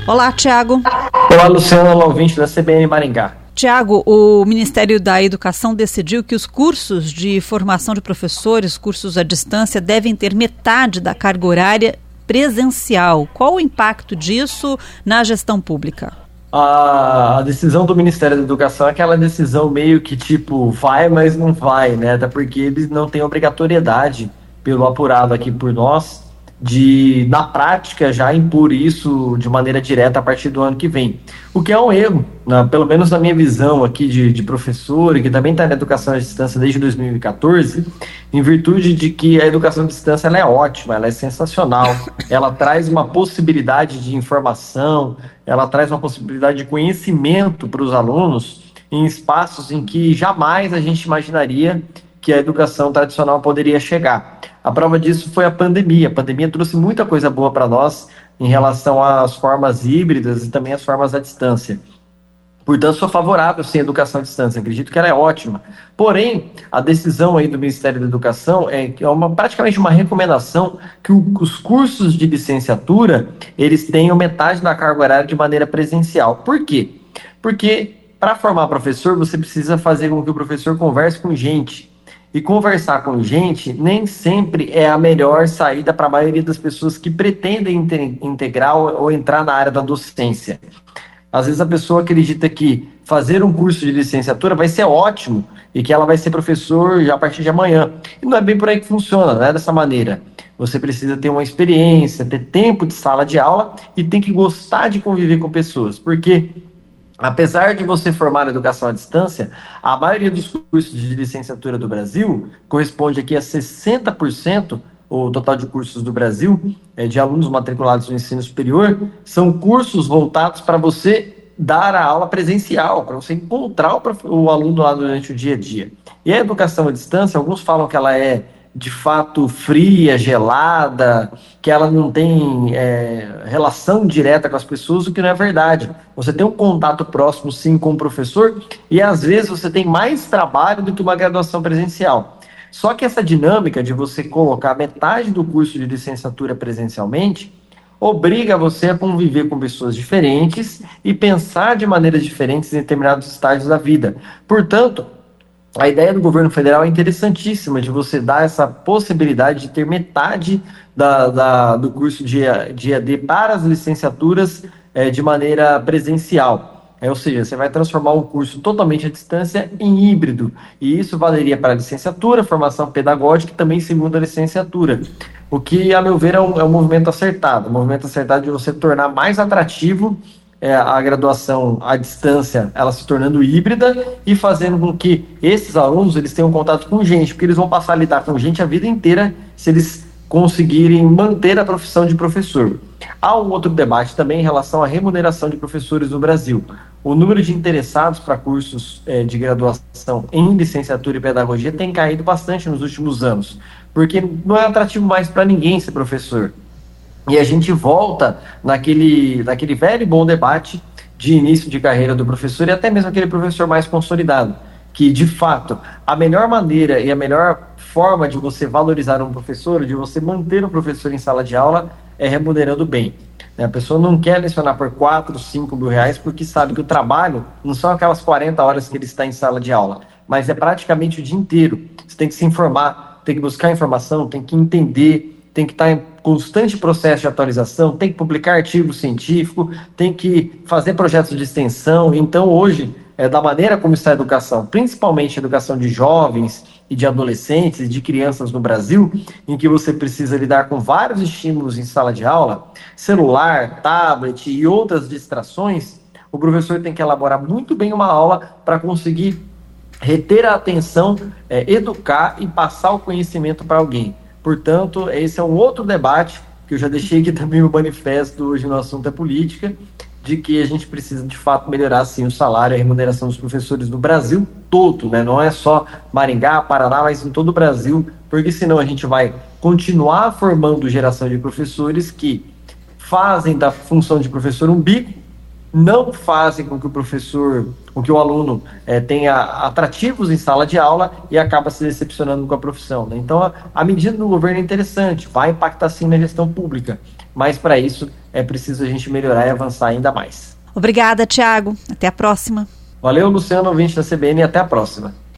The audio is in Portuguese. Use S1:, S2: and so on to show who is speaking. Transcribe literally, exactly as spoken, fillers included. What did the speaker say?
S1: Olá, Tiago.
S2: Olá, Luciana, olá, ouvinte da C B N Maringá.
S1: Tiago, o Ministério da Educação decidiu que os cursos de formação de professores, cursos à distância, devem ter metade da carga horária presencial. Qual o impacto disso na gestão pública?
S2: A, a decisão do Ministério da Educação é aquela decisão meio que tipo, vai, mas não vai, né? Até porque eles não têm obrigatoriedade, pelo apurado aqui por nós, de, na prática, já impor isso de maneira direta a partir do ano que vem. O que é um erro, né? Pelo menos na minha visão aqui de, de professor, e que também está na educação à distância desde dois mil e quatorze, em virtude de que a educação à distância ela é ótima, ela é sensacional, ela traz uma possibilidade de informação, ela traz uma possibilidade de conhecimento para os alunos em espaços em que jamais a gente imaginaria que a educação tradicional poderia chegar. A prova disso foi a pandemia. A pandemia trouxe muita coisa boa para nós em relação às formas híbridas e também às formas à distância. Portanto, sou favorável, sim, à educação à distância. Acredito que ela é ótima. Porém, a decisão aí do Ministério da Educação é, é uma, praticamente uma recomendação que o, os cursos de licenciatura, eles tenham metade da carga horária de maneira presencial. Por quê? Porque para formar professor, você precisa fazer com que o professor converse com gente. E conversar com gente nem sempre é a melhor saída para a maioria das pessoas que pretendem integrar ou entrar na área da docência. Às vezes a pessoa acredita que fazer um curso de licenciatura vai ser ótimo e que ela vai ser professor já a partir de amanhã. E não é bem por aí que funciona, não é dessa maneira. Você precisa ter uma experiência, ter tempo de sala de aula e tem que gostar de conviver com pessoas, porque apesar de você formar educação à distância, a maioria dos cursos de licenciatura do Brasil corresponde aqui a sessenta por cento, o total de cursos do Brasil, é, de alunos matriculados no ensino superior, são cursos voltados para você dar a aula presencial, para você encontrar o, o aluno lá durante o dia a dia. E a educação à distância, alguns falam que ela é de fato fria, gelada, que ela não tem é, relação direta com as pessoas, o que não é verdade. Você tem um contato próximo, sim, com o professor, e às vezes você tem mais trabalho do que uma graduação presencial. Só que essa dinâmica de você colocar metade do curso de licenciatura presencialmente obriga você a conviver com pessoas diferentes e pensar de maneiras diferentes em determinados estágios da vida. Portanto, a ideia do governo federal é interessantíssima, de você dar essa possibilidade de ter metade da, da, do curso de, de E A D para as licenciaturas é, de maneira presencial. É, ou seja, você vai transformar um curso totalmente à distância em híbrido. E isso valeria para a licenciatura, formação pedagógica e também segunda licenciatura. O que, a meu ver, é um, é um movimento acertado. Um movimento acertado de você tornar mais atrativo É, a graduação à distância, ela se tornando híbrida e fazendo com que esses alunos eles tenham contato com gente, porque eles vão passar a lidar com gente a vida inteira se eles conseguirem manter a profissão de professor. Há um outro debate também em relação à remuneração de professores no Brasil. O número de interessados para cursos é, de graduação em licenciatura e pedagogia tem caído bastante nos últimos anos, porque não é atrativo mais para ninguém ser professor. E a gente volta naquele, naquele velho e bom debate de início de carreira do professor e até mesmo aquele professor mais consolidado, que, de fato, a melhor maneira e a melhor forma de você valorizar um professor, de você manter o professor em sala de aula, é remunerando bem. A pessoa não quer lecionar por quatro, cinco mil reais porque sabe que o trabalho não são aquelas quarenta horas que ele está em sala de aula, mas é praticamente o dia inteiro. Você tem que se informar, tem que buscar informação, tem que entender, tem que estar em constante processo de atualização, tem que publicar artigo científico, tem que fazer projetos de extensão. Então, hoje, é, da maneira como está a educação, principalmente a educação de jovens e de adolescentes e de crianças no Brasil, em que você precisa lidar com vários estímulos em sala de aula, celular, tablet e outras distrações, o professor tem que elaborar muito bem uma aula para conseguir reter a atenção, é, educar e passar o conhecimento para alguém. Portanto, esse é um outro debate que eu já deixei aqui também no manifesto hoje no assunto é política, de que a gente precisa de fato melhorar sim o salário e a remuneração dos professores do Brasil todo, né? Não é só Maringá, Paraná, mas em todo o Brasil, porque senão a gente vai continuar formando geração de professores que fazem da função de professor um bico, não fazem com que o professor, com que o aluno é, tenha atrativos em sala de aula e acaba se decepcionando com a profissão, né? Então, a, a medida do governo é interessante, vai impactar sim na gestão pública, mas para isso é preciso a gente melhorar e avançar ainda mais.
S1: Obrigada, Tiago. Até a próxima.
S2: Valeu, Luciano, ouvinte da C B N, e até a próxima.